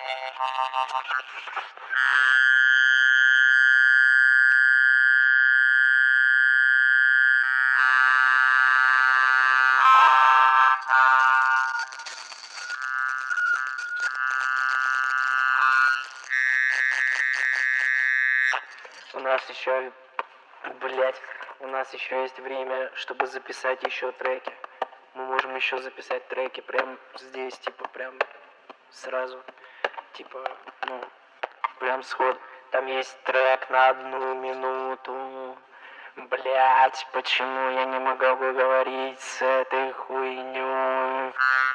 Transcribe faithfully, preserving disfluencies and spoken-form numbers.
У нас еще, блять, у нас еще есть время, чтобы записать еще треки. Мы можем еще записать треки прям здесь, типа, прям сразу. Типа, ну, прям сход. Там есть трек на одну минуту. Блять, почему я не могу говорить с этой хуйней?